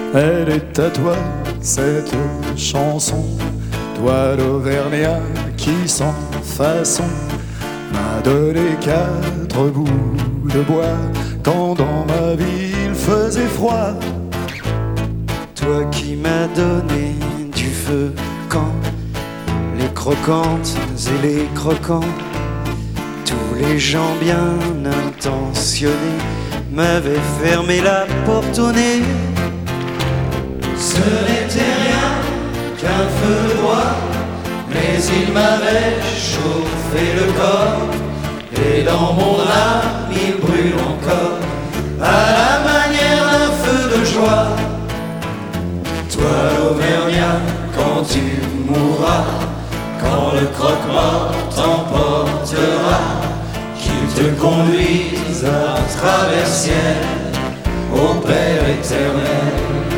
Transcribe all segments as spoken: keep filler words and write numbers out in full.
Elle est à toi, cette chanson, toi l'Auvergnat qui sans façon m'a donné quatre bouts de bois quand dans ma vie il faisait froid. Toi qui m'as donné du feu quand les croquantes et les croquants, tous les gens bien intentionnés m'avaient fermé la porte au nez. Ce n'était rien qu'un feu de bois, mais il m'avait chauffé le corps, et dans mon âme il brûle encore à la manière d'un feu de joie. Toi l'Auvergnat, quand tu mourras, quand le croque-mort t'emportera, qu'il te conduise à travers ciel au Père éternel.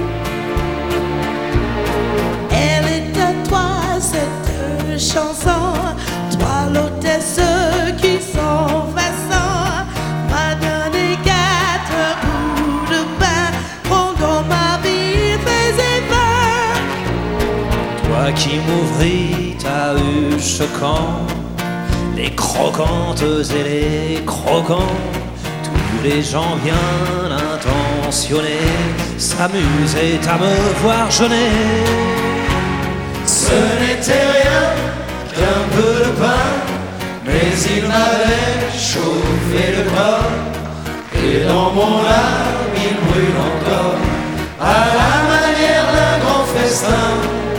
Elle est à toi cette chanson, toi l'hôtesse qui sans façon m'a donné quatre bouts de pain pendant ma vie faisait peur. Toi qui m'ouvris ta huche quand les croquantes et les croquants, tous les gens bien intentionnés s'amusaient à me voir jeûner. Ce n'était rien qu'un peu de pain, mais il m'avait chauffé le corps, et dans mon âme il brûle encore à la manière d'un grand festin.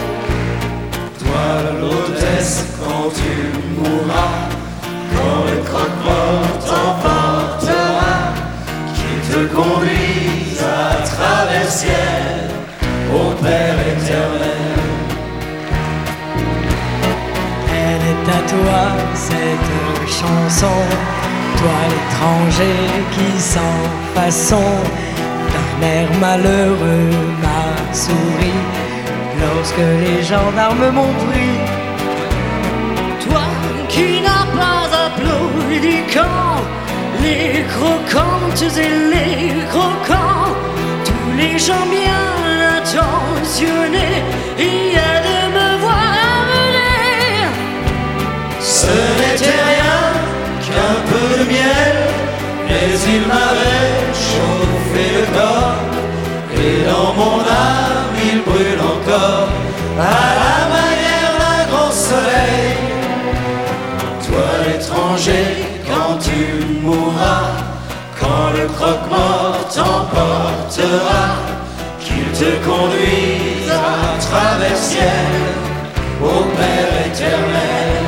Toi l'hôtesse, quand tu mourras, quand le croque-mort t'emportera, qu'il te conduise à travers ciel au Père éternel. Elle est à toi cette chanson, toi l'étranger qui sans façon d'un air malheureux m'a souri lorsque les gendarmes m'ont pris. Toi qui n'as pas applaudi quand les croquantes et les croquants, tous les gens bien intentionnés y a de me voir venir. Ce n'était rien qu'un peu de miel, mais il m'avait chauffé le corps, et dans mon âme il brûle encore à la manière d'un grand soleil. Toi l'étranger, quand tu mourras, quand le croque-mort t'emportera, qu'il te conduise à travers ciel au Père éternel.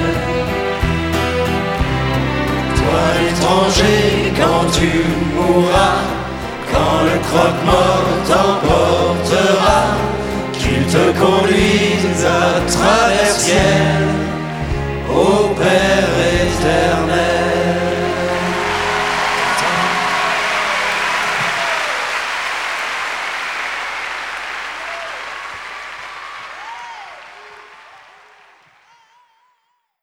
Toi l'étranger, quand tu mourras, quand le croque-mort t'emportera, qu'il te conduise à travers ciel